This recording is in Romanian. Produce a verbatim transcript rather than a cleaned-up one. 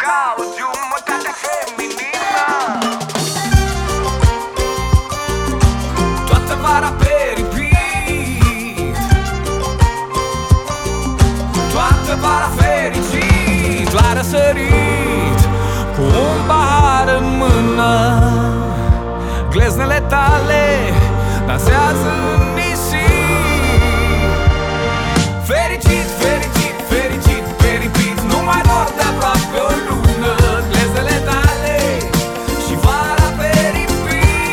cauți jumătatea feminină. Toată vara pe repeat, toată vara fericit, la răsărit, cu un pahar în mână. Gleznele tale dansează în